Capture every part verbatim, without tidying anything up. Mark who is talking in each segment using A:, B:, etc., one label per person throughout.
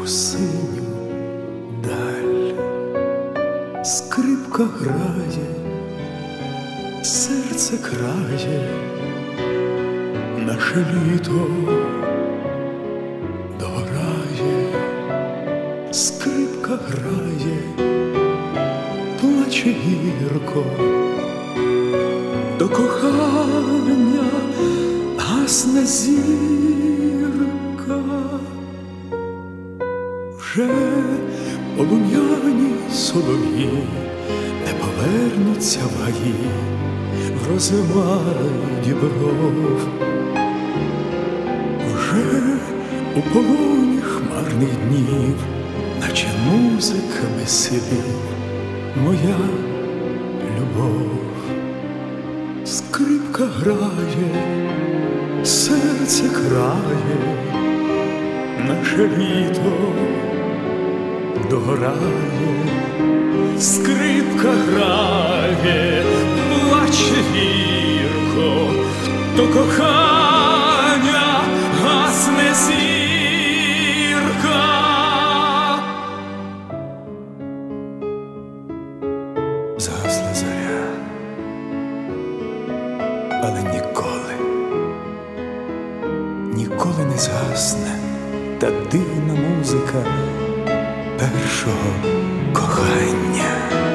A: у синю даль. Скрипка грає, серце крає, наше літо догорає. Скрипка грає, плаче гірко, до кохання гасне зірка. Вже полум'яні солов'ї не повернуться в гаї, в розмай дібров. Вже у полоні хмарних днів, наче музика без слів, моя любов. Скрипка грає, серце крає, наше літо догорає. Скрипка грає, плаче гірко, до кохання гасне зірка. Згасла зоря, але ніколи, ніколи не згасне та дивна музика першого кохання.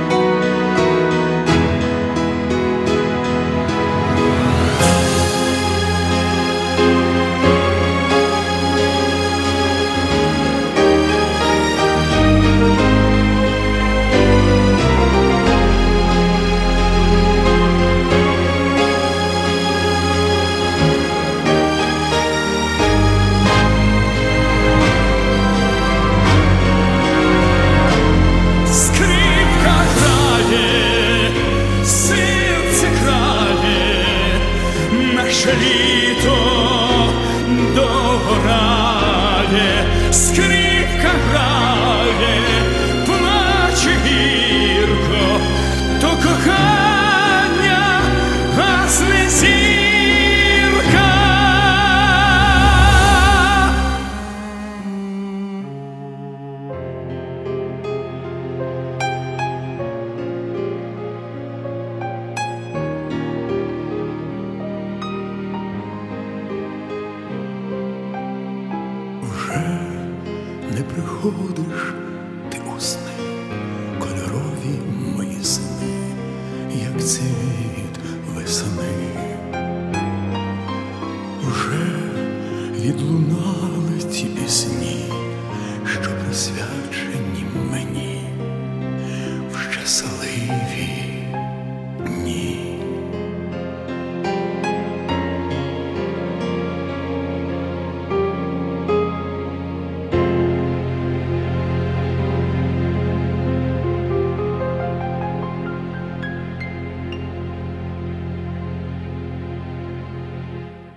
A: Наше літо догорає, скрипка грає, плаче гірко, то кохання гасне зірка. Не приходиш ти у сни, кольорові мої сни, як цвіт весни. Вже відлунали ті пісні, що присвячені